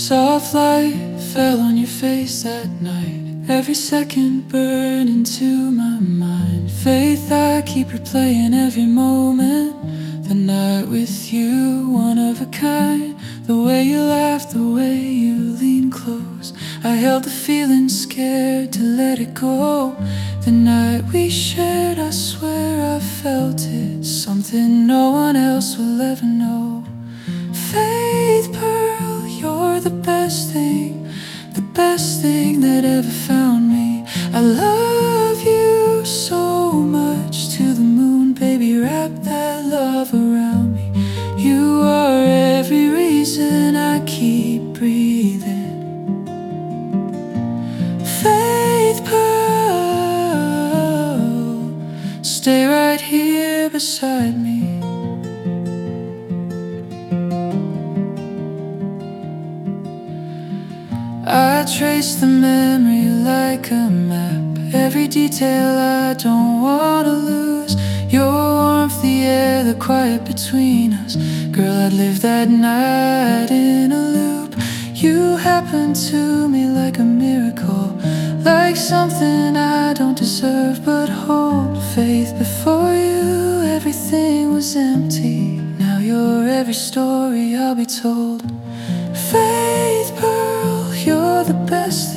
Soft light fell on your face that night. Every second burned into my mind. Faith, I keep replaying every moment. The night with you, one of a kind. The way you laughed, the way you leaned close. I held the feeling, scared to let it go. The night we shared, I swear I felt it. Something no one else will ever know. Faith Pearl, you're the best thing that ever found me. I love you so much. To the moon, baby, wrap that love around me. You are every reason I keep breathing. Faith Pearl, stay right here beside me. I trace the memory like a map. Every detail I don't wanna lose. Your warmth, the air, the quiet between us. Girl, I'd live that night in a loop. You happened to me like a miracle, like something I don't deserve but hold. Faith, before you everything was empty. Now you're every story I'll be told. Faith Pearl, you're the best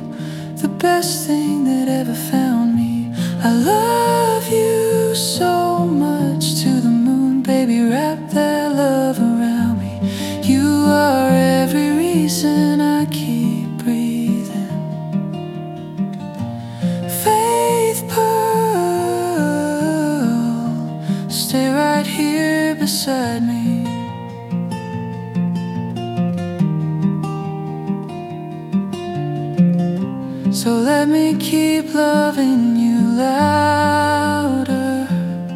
thing that ever found me. I love you so much. To the moon, baby, wrap that love around me. You are every reason I keep breathing. Faith Pearl, stay right here beside me. So let me keep loving you louder.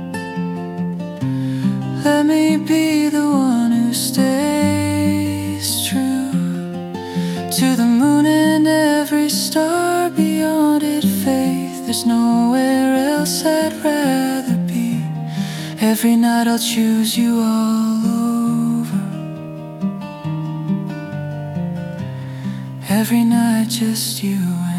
Let me be the one who stays true. To the moon and every star beyond it, faith. There's nowhere else I'd rather be. Every night I'll choose you all over. Every night just you and